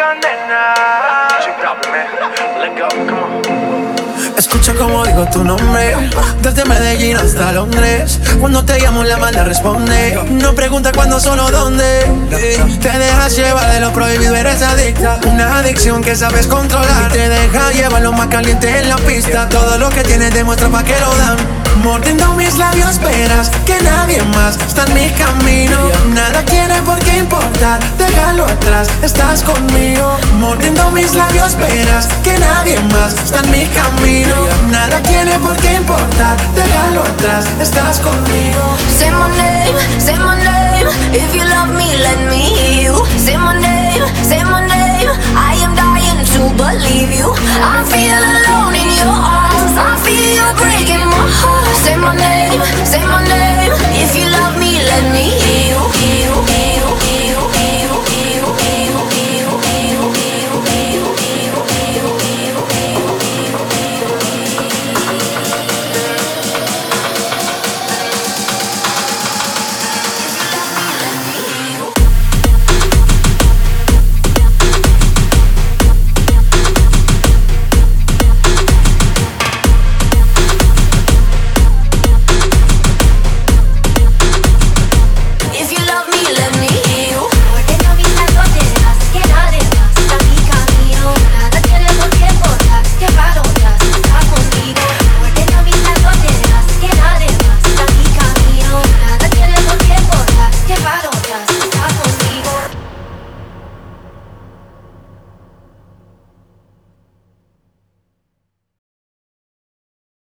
nena. Check out, man. Let go, come on. Escucha como digo tu nombre, desde Medellín hasta Londres. Cuando te llamo la manda responde. No pregunta cuándo, solo dónde. Te dejas llevar de lo prohibido, eres adicta. Una adicción que sabes controlar. Y te deja llevar lo más caliente en la pista. Todo lo que tienes demuestra pa' que lo dan. Mordiendo mis labios verás que nadie más está en mi camino. Nada tiene por qué importar, déjalo atrás, estás conmigo. Mordiendo mis labios verás que nadie más está en mi camino. Nada tiene por qué importar, déjalo atrás, estás conmigo. Say my name, if you love me, let me hear you. Say my name,